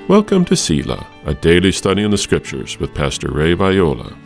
Welcome to Selah, a daily study in the Scriptures with Pastor Ray Viola.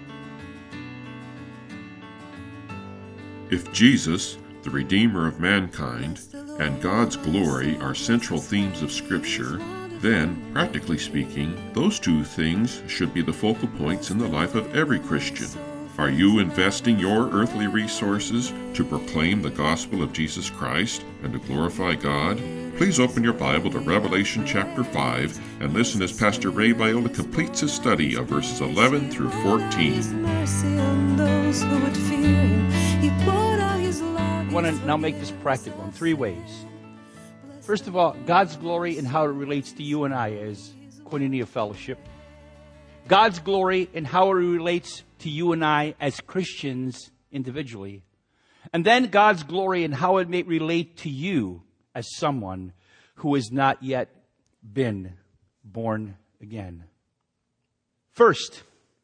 If Jesus, the Redeemer of mankind, and God's glory are central themes of Scripture, then, practically speaking, those two things should be the focal points in the life of every Christian. Are you investing your earthly resources to proclaim the gospel of Jesus Christ and to glorify God? Please open your Bible to Revelation chapter 5 and listen as Pastor Ray Viola completes his study of verses 11 through 14. I want to now make this practical in three ways. First of all, God's glory and how it relates to you and I as Koinonia Fellowship. God's glory and how it relates to you and I as Christians individually. And then God's glory and how it may relate to you as someone who has not yet been born again. First,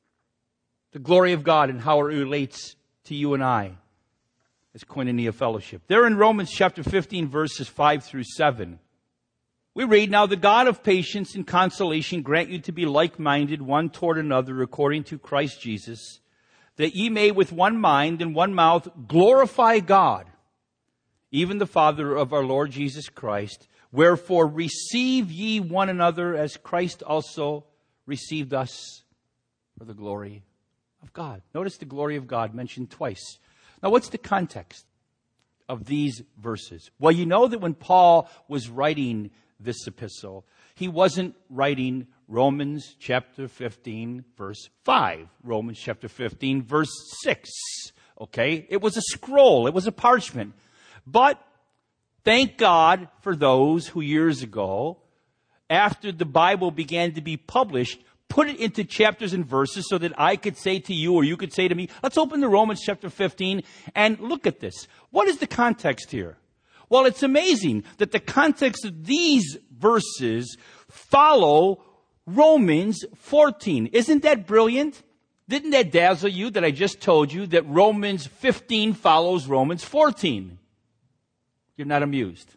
the glory of God and how it relates to you and I as Koinonia Fellowship. There in Romans chapter 15, verses 5 through 7. We read, "Now the God of patience and consolation grant you to be like-minded one toward another according to Christ Jesus, that ye may with one mind and one mouth glorify God, even the Father of our Lord Jesus Christ. Wherefore receive ye one another as Christ also received us for the glory of God." Notice the glory of God mentioned twice. Now, what's the context of these verses? Well, you know that when Paul was writing this epistle, he wasn't writing Romans chapter 15, verse 5, Romans chapter 15, verse 6, okay? It was a scroll, it was a parchment. But thank God for those who years ago, after the Bible began to be published, put it into chapters and verses so that I could say to you or you could say to me, let's open to Romans chapter 15 and look at this. What is the context here? Well, it's amazing that the context of these verses follow Romans 14. Isn't that brilliant? Didn't that dazzle you that I just told you that Romans 15 follows Romans 14? You're not amused.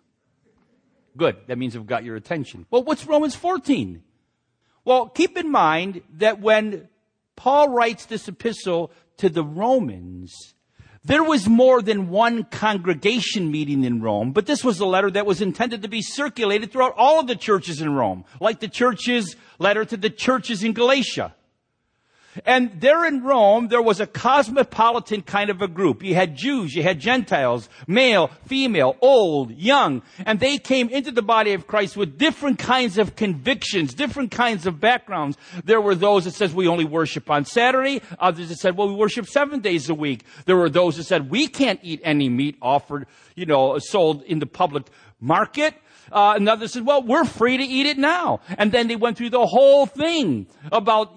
Good. That means I've got your attention. Well, what's Romans 14? Well, keep in mind that when Paul writes this epistle to the Romans, there was more than one congregation meeting in Rome, but this was a letter that was intended to be circulated throughout all of the churches in Rome, like the church's letter to the churches in Galatia. And there in Rome, there was a cosmopolitan kind of a group. You had Jews, you had Gentiles, male, female, old, young, and they came into the body of Christ with different kinds of convictions, different kinds of backgrounds. There were those that said we only worship on Saturday. Others that said, well, we worship 7 days a week. There were those that said we can't eat any meat offered, sold in the public market. And others said, well, we're free to eat it now. And then they went through the whole thing about,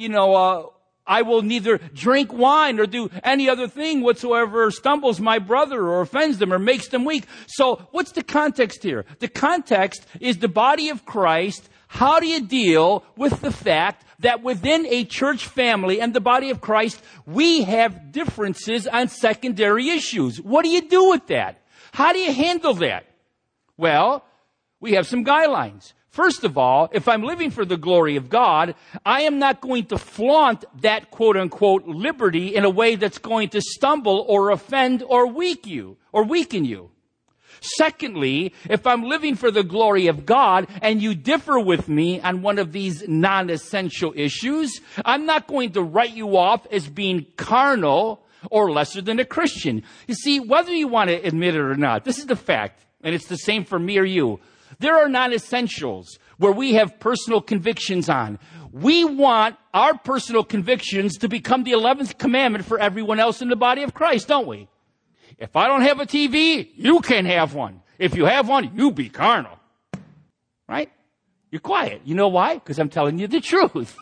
I will neither drink wine or do any other thing whatsoever stumbles my brother or offends them or makes them weak. So what's the context here? The context is the body of Christ. How do you deal with the fact that within a church family and the body of Christ, we have differences on secondary issues? What do you do with that? How do you handle that? Well, we have some guidelines. First of all, if I'm living for the glory of God, I am not going to flaunt that quote-unquote liberty in a way that's going to stumble or offend or weaken you. Secondly, if I'm living for the glory of God and you differ with me on one of these non-essential issues, I'm not going to write you off as being carnal or lesser than a Christian. You see, whether you want to admit it or not, this is the fact, and it's the same for me or you. There are non-essentials where we have personal convictions on. We want our personal convictions to become the 11th commandment for everyone else in the body of Christ, don't we? If I don't have a TV, you can't have one. If you have one, you be carnal. Right? You're quiet. You know why? Because I'm telling you the truth.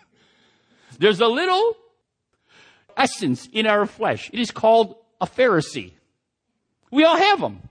There's a little essence in our flesh. It is called a Pharisee. We all have them.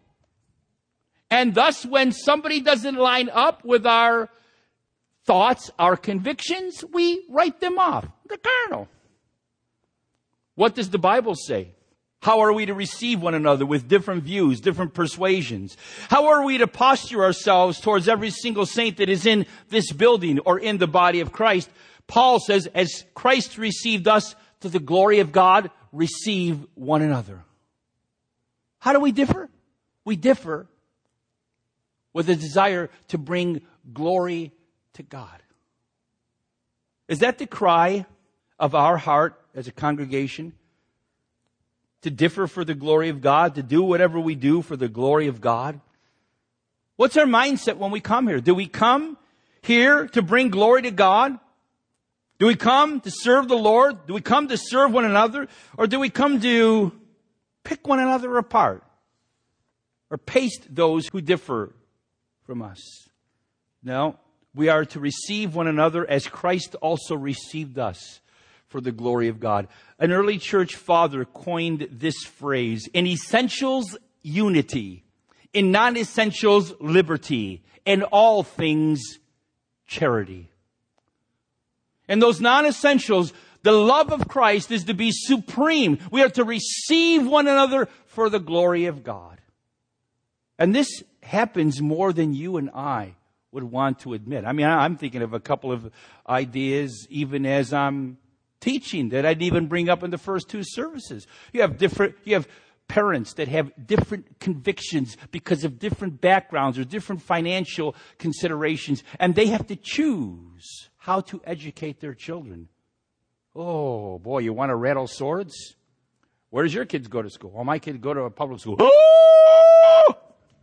And thus, when somebody doesn't line up with our thoughts, our convictions, we write them off. They're carnal. What does the Bible say? How are we to receive one another with different views, different persuasions? How are we to posture ourselves towards every single saint that is in this building or in the body of Christ? Paul says, as Christ received us to the glory of God, receive one another. How do we differ? We differ with a desire to bring glory to God. Is that the cry of our heart as a congregation? To differ for the glory of God, to do whatever we do for the glory of God? What's our mindset when we come here? Do we come here to bring glory to God? Do we come to serve the Lord? Do we come to serve one another? Or do we come to pick one another apart? Or paste those who differ from us? No, we are to receive one another as Christ also received us for the glory of God. An early church father coined this phrase: in essentials, unity; in non-essentials, liberty; in all things, charity. In those non-essentials, the love of Christ is to be supreme. We are to receive one another for the glory of God. And this happens more than you and I would want to admit. I mean, I'm thinking of a couple of ideas even as I'm teaching that I didn't even bring up in the first two services. You have parents that have different convictions because of different backgrounds or different financial considerations, and they have to choose how to educate their children. Oh, boy, you want to rattle swords? Where does your kids go to school? Well, my kids go to a public school. Oh!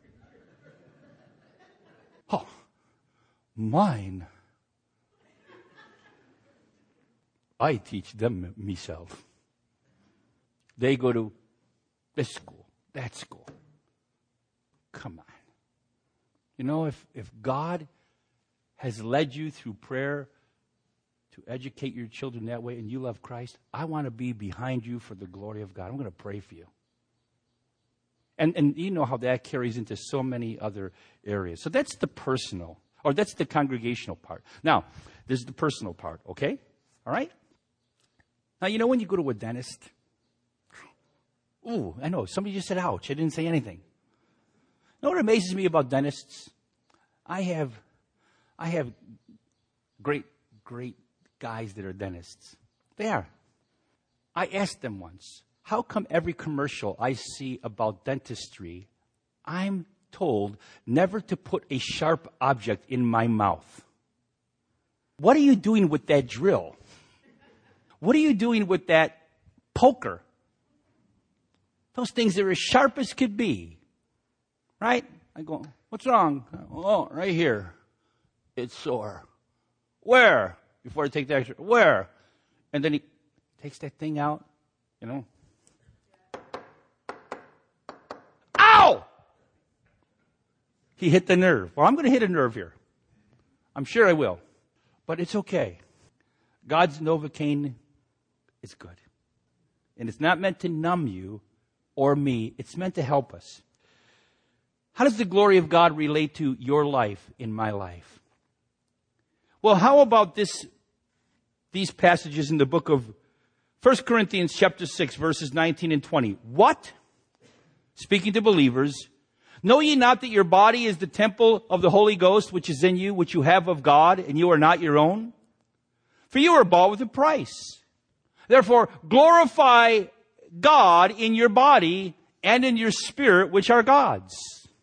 Oh, mine. I teach them myself. They go to this school, that school. Come on. You know, if God has led you through prayer to educate your children that way and you love Christ, I want to be behind you for the glory of God. I'm going to pray for you. And you know how that carries into so many other areas. So that's the personal, or that's the congregational part. Now, there's the personal part, okay? All right? Now, you know when you go to a dentist? Ooh, I know. Somebody just said, ouch. I didn't say anything. You know what amazes me about dentists? I have great guys that are dentists. They are. I asked them once, how come every commercial I see about dentistry, I'm told never to put a sharp object in my mouth? What are you doing with that drill? What are you doing with that poker? Those things are as sharp as could be. Right? I go, what's wrong? Oh, right here. It's sore. Where? Before I take the X-ray. Where? And then he takes that thing out, you know. Ow! He hit the nerve. Well, I'm going to hit a nerve here. I'm sure I will. But it's okay. God's Novocaine is good. And it's not meant to numb you or me. It's meant to help us. How does the glory of God relate to your life in my life? Well, how about these passages in the book of 1 Corinthians chapter 6, verses 19 and 20. What? Speaking to believers, know ye not that your body is the temple of the Holy Ghost, which is in you, which you have of God, and you are not your own? For you are bought with a price. Therefore, glorify God in your body and in your spirit, which are God's.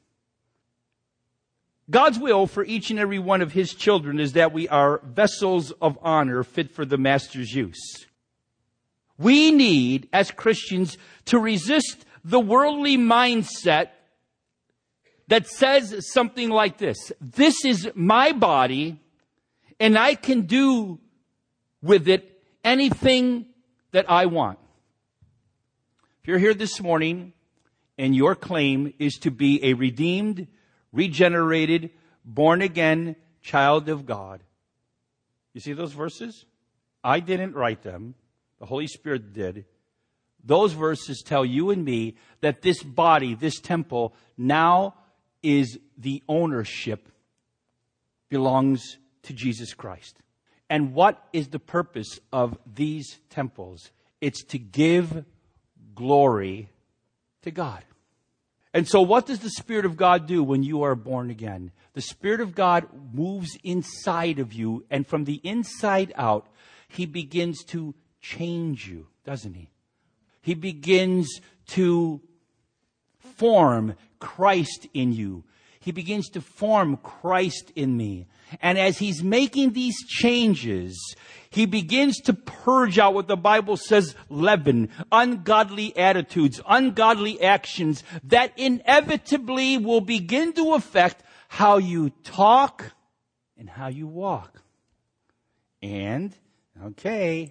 God's will for each and every one of His children is that we are vessels of honor fit for the Master's use. We need, as Christians, to resist the worldly mindset that says something like this: this is my body, and I can do with it anything that I want. If you're here this morning and your claim is to be a redeemed, regenerated, born-again child of God. You see those verses? I didn't write them. The Holy Spirit did. Those verses tell you and me that this body, this temple, now is the ownership belongs to Jesus Christ. And what is the purpose of these temples? It's to give glory to God. And so what does the Spirit of God do when you are born again? The Spirit of God moves inside of you, and from the inside out, He begins to change you, doesn't He? He begins to form Christ in you. He begins to form Christ in me. And as He's making these changes, He begins to purge out what the Bible says, leaven, ungodly attitudes, ungodly actions that inevitably will begin to affect how you talk and how you walk. And, okay,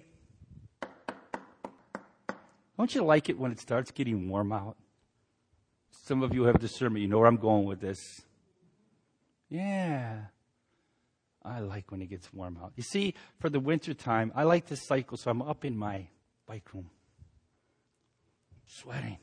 don't you like it when it starts getting warm out? Some of you have discernment. You know where I'm going with this. Yeah. I like when it gets warm out. You see, for the winter time, I like to cycle, so I'm up in my bike room. Sweating.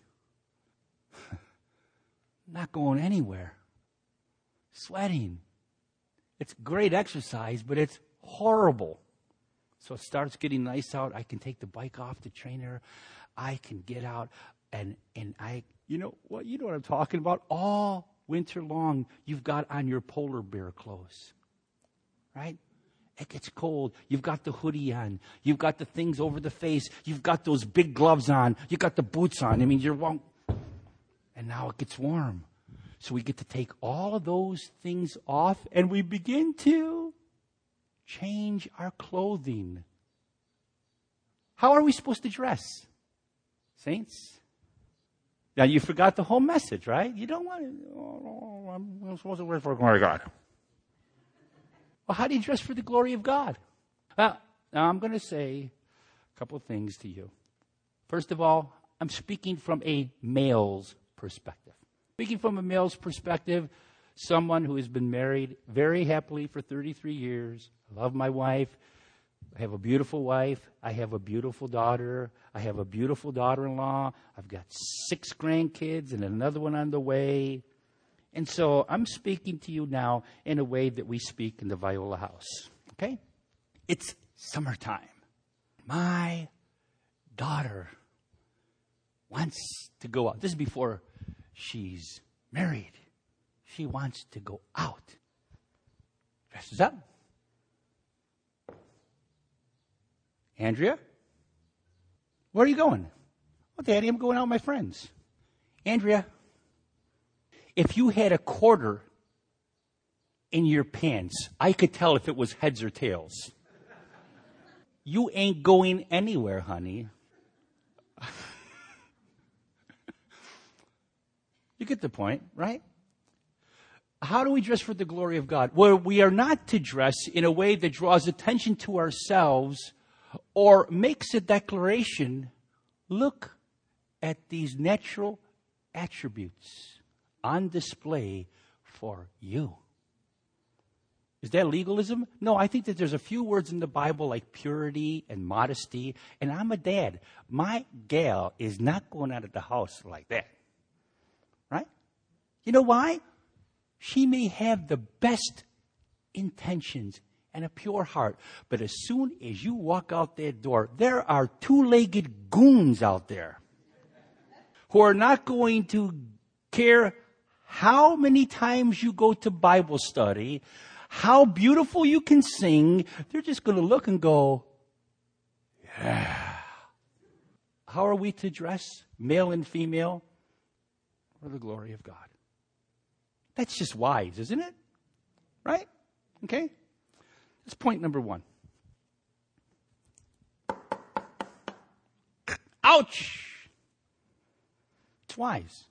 Not going anywhere. Sweating. It's great exercise, but it's horrible. So it starts getting nice out. I can take the bike off the trainer. I can get out and you know what I'm talking about? All winter long, you've got on your polar bear clothes. Right? It gets cold. You've got the hoodie on. You've got the things over the face. You've got those big gloves on. You've got the boots on. I mean, and now it gets warm. So we get to take all of those things off and we begin to change our clothing. How are we supposed to dress? Saints? Now, you forgot the whole message, right? You don't want to, I'm supposed to wear for the glory of God. Well, how do you dress for the glory of God? Well, now I'm going to say a couple of things to you. First of all, I'm speaking from a male's perspective. Speaking from a male's perspective, someone who has been married very happily for 33 years. I love my wife. I have a beautiful wife. I have a beautiful daughter. I have a beautiful daughter-in-law. I've got 6 grandkids and another one on the way. And so I'm speaking to you now in a way that we speak in the Viola house. Okay? It's summertime. My daughter wants to go out. This is before she's married. She wants to go out. Dresses up. Andrea, where are you going? Well, Daddy, I'm going out with my friends. Andrea, if you had a quarter in your pants, I could tell if it was heads or tails. You ain't going anywhere, honey. You get the point, right? How do we dress for the glory of God? Well, we are not to dress in a way that draws attention to ourselves or makes a declaration. Look at these natural attributes on display for you. Is that legalism? No, I think that there's a few words in the Bible like purity and modesty. And I'm a dad. My gal is not going out of the house like that. Right? You know why? She may have the best intentions and a pure heart. But as soon as you walk out that door, there are 2-legged goons out there who are not going to care how many times you go to Bible study, how beautiful you can sing. They're just going to look and go, yeah. How are we to dress, male and female, for the glory of God? That's just wise, isn't it? Right? Okay? That's point number 1. Ouch! It's wise.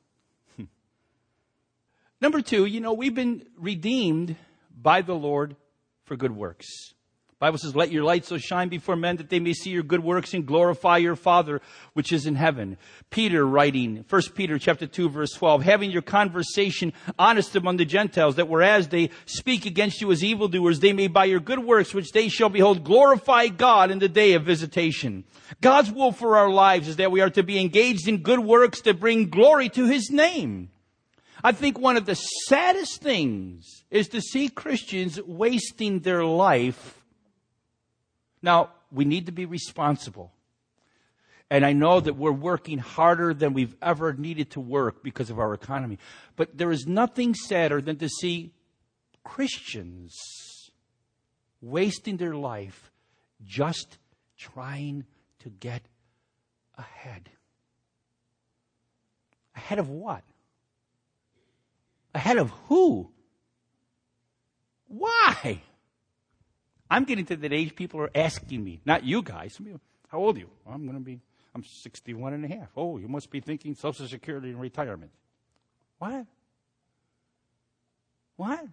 Number 2, we've been redeemed by the Lord for good works. The Bible says, let your light so shine before men that they may see your good works and glorify your Father which is in heaven. Peter writing, 1 Peter chapter 2, verse 12, having your conversation honest among the Gentiles, that whereas they speak against you as evildoers, they may by your good works, which they shall behold, glorify God in the day of visitation. God's will for our lives is that we are to be engaged in good works that bring glory to His name. I think one of the saddest things is to see Christians wasting their life. Now, we need to be responsible. And I know that we're working harder than we've ever needed to work because of our economy. But there is nothing sadder than to see Christians wasting their life just trying to get ahead. Ahead of what? Ahead of who? Why? I'm getting to that age people are asking me, not you guys. How old are you? I'm 61 and a half. Oh, you must be thinking Social Security and retirement. What? What?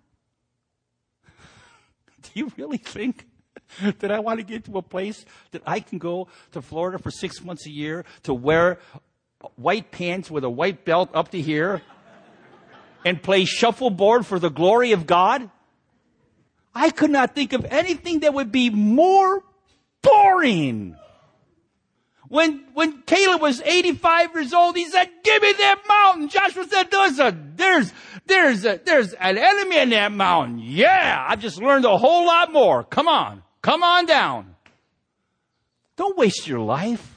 Do you really think that I want to get to a place that I can go to Florida for 6 months a year to wear white pants with a white belt up to here and play shuffleboard for the glory of God? I could not think of anything that would be more boring. When Caleb was 85 years old, he said, "Give me that mountain." Joshua said, there's an enemy in that mountain. Yeah, I've just learned a whole lot more. Come on down. Don't waste your life.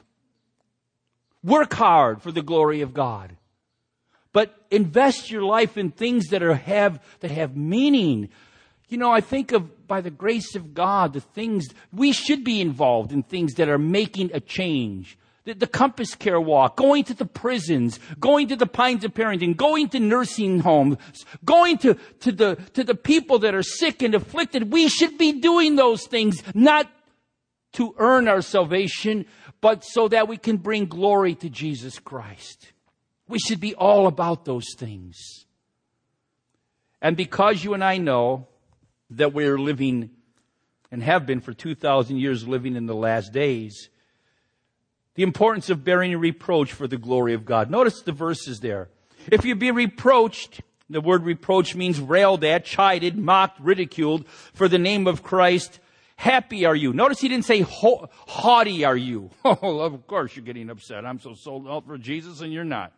Work hard for the glory of God. But invest your life in things that have meaning. You know, I think of, by the grace of God, the things, we should be involved in things that are making a change. The Compass Care Walk, going to the prisons, going to the Pines of Parenting, going to nursing homes, going to the people that are sick and afflicted. We should be doing those things, not to earn our salvation, but so that we can bring glory to Jesus Christ. We should be all about those things. And because you and I know that we're living and have been for 2,000 years living in the last days, the importance of bearing a reproach for the glory of God. Notice the verses there. If you be reproached, the word reproach means railed at, chided, mocked, ridiculed for the name of Christ. Happy are you. Notice he didn't say haughty are you. Oh, of course you're getting upset. I'm so sold out for Jesus and you're not.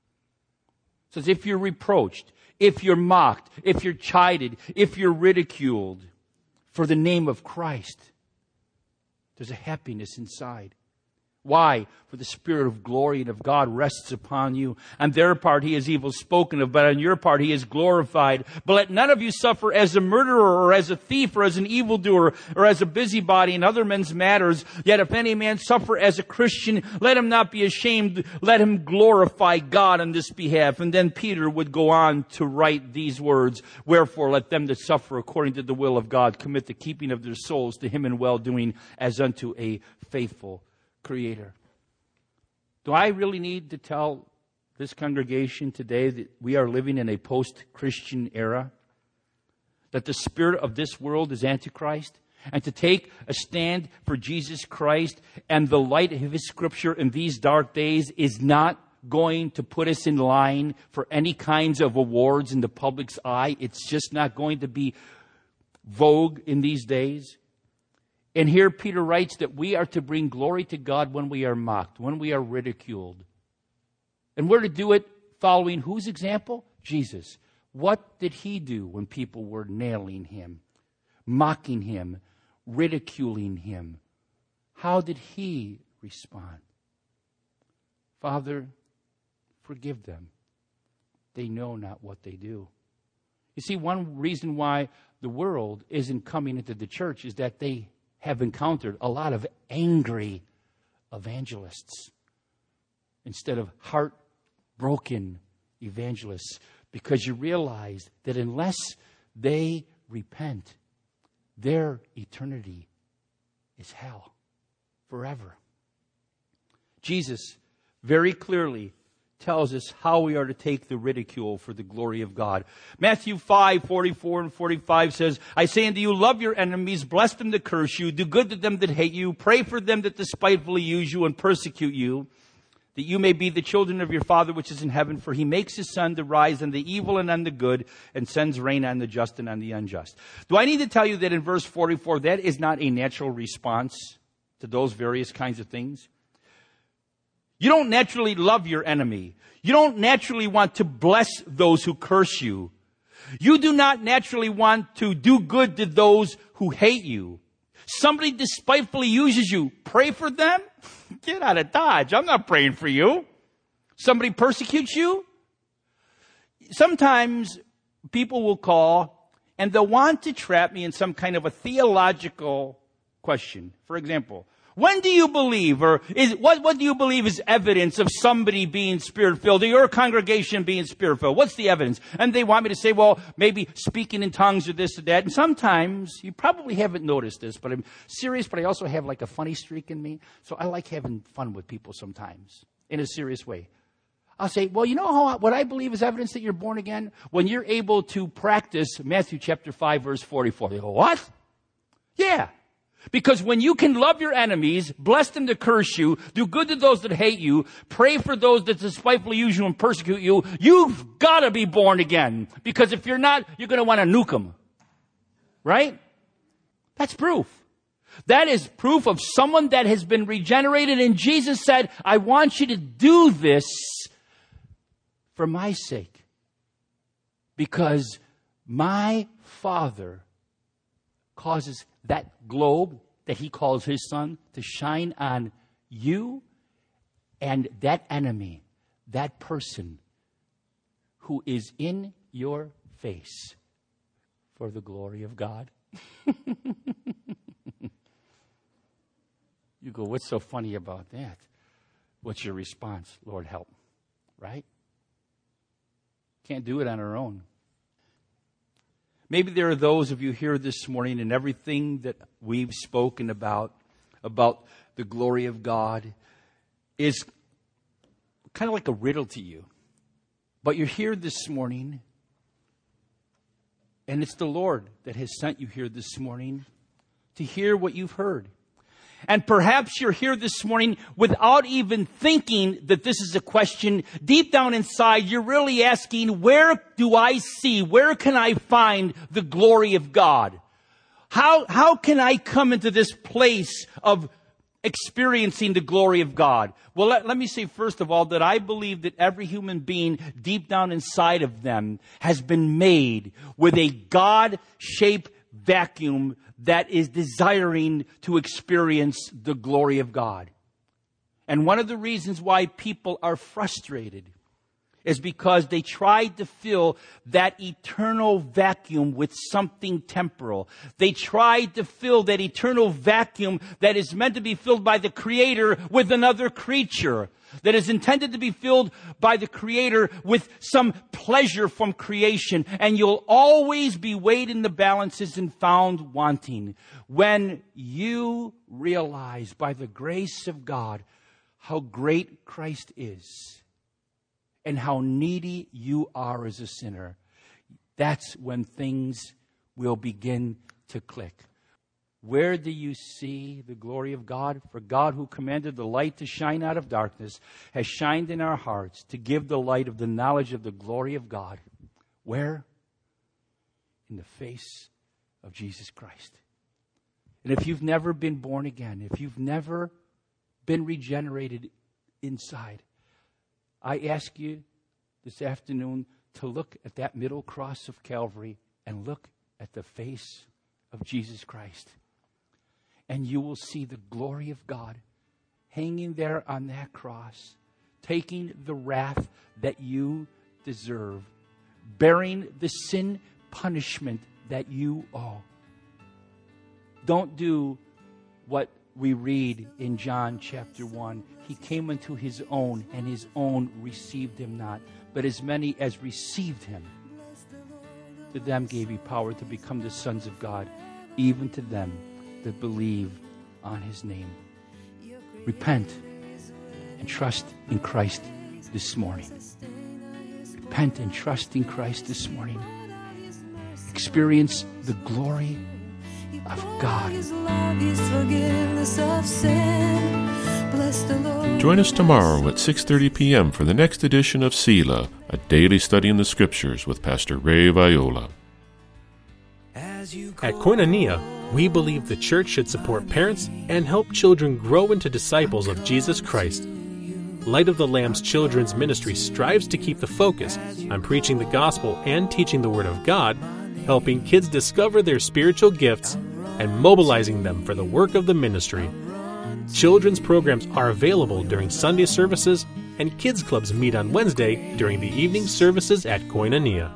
It says if you're reproached, if you're mocked, if you're chided, if you're ridiculed for the name of Christ, there's a happiness inside. Why? For the Spirit of glory and of God rests upon you. On their part he is evil spoken of, but on your part he is glorified. But let none of you suffer as a murderer or as a thief or as an evildoer or as a busybody in other men's matters. Yet if any man suffer as a Christian, let him not be ashamed. Let him glorify God on this behalf. And then Peter would go on to write these words. Wherefore let them that suffer according to the will of God commit the keeping of their souls to him in well-doing as unto a faithful Creator. Do I really need to tell this congregation today that we are living in a post-Christian era? That the spirit of this world is Antichrist? And to take a stand for Jesus Christ and the light of His Scripture in these dark days is not going to put us in line for any kinds of awards in the public's eye. It's just not going to be vogue in these days. And here Peter writes that we are to bring glory to God when we are mocked, when we are ridiculed. And we're to do it following whose example? Jesus. What did He do when people were nailing Him, mocking Him, ridiculing Him? How did He respond? Father, forgive them. They know not what they do. You see, one reason why the world isn't coming into the church is that they have encountered a lot of angry evangelists instead of heartbroken evangelists, because you realize that unless they repent, their eternity is hell forever. Jesus very clearly tells us how we are to take the ridicule for the glory of God. Matthew 5:44 and 45 says, I say unto you, love your enemies, bless them that curse you, do good to them that hate you, pray for them that despitefully use you and persecute you, that you may be the children of your Father which is in heaven, for He makes His sun to rise on the evil and on the good, and sends rain on the just and on the unjust. Do I need to tell you that in verse 44, that is not a natural response to those various kinds of things? You don't naturally love your enemy. You don't naturally want to bless those who curse you. You do not naturally want to do good to those who hate you. Somebody despitefully uses you. Pray for them? Get out of Dodge. I'm not praying for you. Somebody persecutes you? Sometimes people will call and they'll want to trap me in some kind of a theological question. For example, when do you believe, or what do you believe is evidence of somebody being Spirit-filled, or your congregation being Spirit-filled? What's the evidence? And they want me to say, well, maybe speaking in tongues or this or that. And sometimes, you probably haven't noticed this, but I'm serious, but I also have like a funny streak in me. So I like having fun with people sometimes, in a serious way. I'll say, well, you know what I believe is evidence that you're born again? When you're able to practice Matthew chapter 5, verse 44. They go, what? Yeah. Because when you can love your enemies, bless them to curse you, do good to those that hate you, pray for those that despitefully use you and persecute you, you've got to be born again. Because if you're not, you're going to want to nuke them. Right? That's proof. That is proof of someone that has been regenerated. And Jesus said, I want you to do this for my sake. Because my Father causes that globe that he calls his son to shine on you and that enemy, that person who is in your face for the glory of God. You go, what's so funny about that? What's your response? Lord, help. Right? Can't do it on our own. Maybe there are those of you here this morning, and everything that we've spoken about the glory of God is kind of like a riddle to you. But you're here this morning, and it's the Lord that has sent you here this morning to hear what you've heard. And perhaps you're here this morning without even thinking that this is a question. Deep down inside, you're really asking, where do I see, where can I find the glory of God? How can I come into this place of experiencing the glory of God? Well, let me say first of all that I believe that every human being deep down inside of them has been made with a God-shaped vacuum that is desiring to experience the glory of God. And one of the reasons why people are frustrated is because they tried to fill that eternal vacuum with something temporal. They tried to fill that eternal vacuum that is meant to be filled by the Creator with another creature, that is intended to be filled by the Creator with some pleasure from creation. And you'll always be weighed in the balances and found wanting when you realize by the grace of God how great Christ is and how needy you are as a sinner. That's when things will begin to click. Where do you see the glory of God? For God, who commanded the light to shine out of darkness, has shined in our hearts to give the light of the knowledge of the glory of God. Where? In the face of Jesus Christ. And if you've never been born again, if you've never been regenerated inside, I ask you this afternoon to look at that middle cross of Calvary and look at the face of Jesus Christ. And you will see the glory of God hanging there on that cross, taking the wrath that you deserve, bearing the sin punishment that you owe. Don't do what we read in John chapter 1. He came unto his own, and his own received him not. But as many as received him, to them gave he power to become the sons of God, even to them that believe on his name. Repent and trust in Christ this morning. Repent and trust in Christ this morning. Experience the glory of God. Join us tomorrow at 6:30 p.m. for the next edition of Selah, a daily study in the Scriptures with Pastor Ray Viola. At Koinonia, we believe the church should support parents and help children grow into disciples of Jesus Christ. Light of the Lamb's Children's Ministry strives to keep the focus on preaching the gospel and teaching the Word of God, helping kids discover their spiritual gifts, and mobilizing them for the work of the ministry. Children's programs are available during Sunday services, and kids clubs meet on Wednesday during the evening services at Koinonia.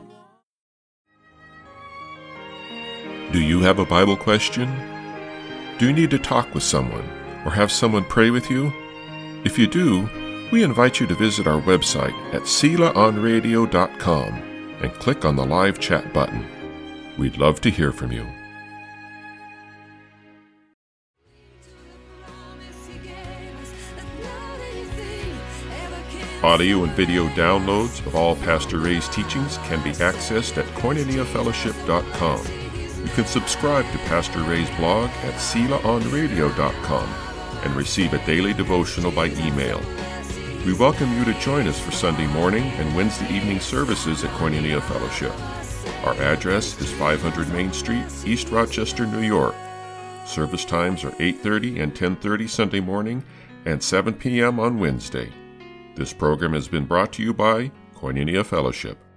Do you have a Bible question? Do you need to talk with someone or have someone pray with you? If you do, we invite you to visit our website at selaonradio.com and click on the live chat button. We'd love to hear from you. Audio and video downloads of all Pastor Ray's teachings can be accessed at koinoniafellowship.com. You can subscribe to Pastor Ray's blog at selaonradio.com and receive a daily devotional by email. We welcome you to join us for Sunday morning and Wednesday evening services at Koinonia Fellowship. Our address is 500 Main Street, East Rochester, New York. Service times are 8:30 and 10:30 Sunday morning and 7 p.m. on Wednesday. This program has been brought to you by Koinonia Fellowship.